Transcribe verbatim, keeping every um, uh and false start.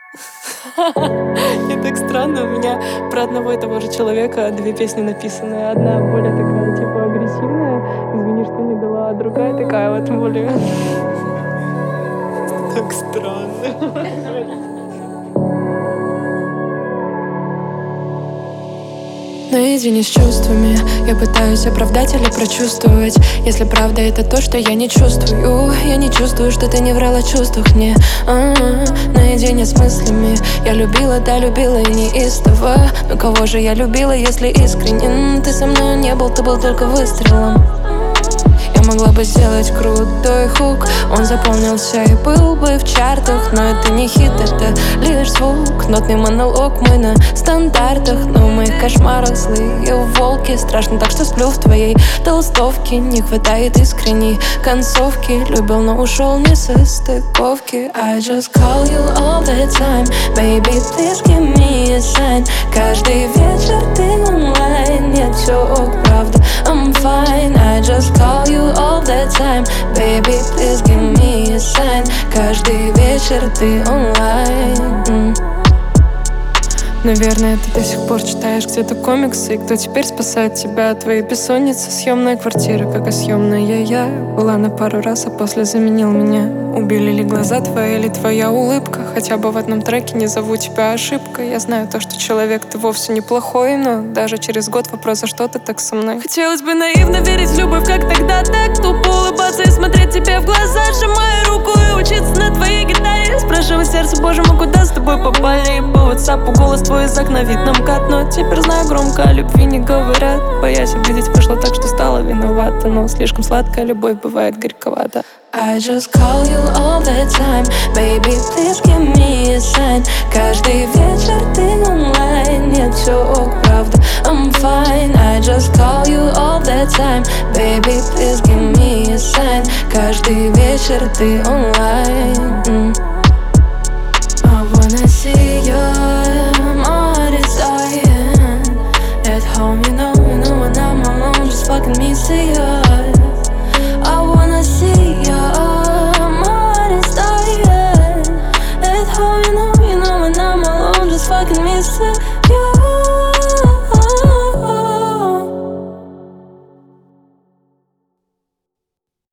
И так странно, у меня про одного и того же человека две песни написаны. Одна более такая, типа, агрессивная, извини, что не дала, а другая такая вот более... Так странно. Наедине с чувствами я пытаюсь оправдать или прочувствовать. Если правда это то, что я не чувствую. Я не чувствую, что ты не врала о чувствах мне. А-а-а. Наедине с мыслями я любила, да, любила и неистово. Но кого же я любила, если искренне? Ты со мной не был, ты был только выстрелом. Я могла бы сделать крутой хук, он заполнился и был бы в чартах. Но это не хит, это лишь звук, нотный монолог мой на стандартах. Но в моих кошмарах злые волки, страшно так, что сплю в твоей толстовке. Не хватает искренней концовки, любил, но ушел не со стыковки. I just call you all the time, baby, please give me a sign. Каждый вечер ты онлайн, нет, все ок, правда, I'm fine. I just call you all the time, baby, please give me a sign. Каждый вечер ты онлайн. mm. Наверное, ты до сих пор читаешь где-то комиксы. И кто теперь спасает тебя от твоей бессонницы? Съемная квартира, как и съемная я. Была на пару раз, а после заменил меня. Убили ли глаза твои или твоя улыбка? Хотя бы в одном треке не зову тебя ошибкой. Я знаю то, что человек ты вовсе неплохой, но даже через год вопрос, за что ты так со мной? Хотелось бы наивно верить в любовь, как тогда, так тупо улыбаться и смотреть тебе в глаза, сжимая руку и учиться на твоей гитаре. Спрашивать сердце, боже мой, куда с тобой попали? И по ватсапу голос твой из окна вид нам кат. Но теперь знаю, громко о любви не говорят, боясь обидеть, вышло так, что стала виновата. Но слишком сладкая любовь бывает горьковата. I just call you all the time, baby, please give me a sign. Каждый вечер ты онлайн, нет, все ок, правда, I'm fine. I just call you all the time, baby, please give me a sign. Каждый вечер ты онлайн. mm. I wanna see your heart is dying. At home, you know, you know when I'm alone, just fucking me see yours. I wanna see your heart is dying. At home, you know, you know when I'm alone, just fucking me sick.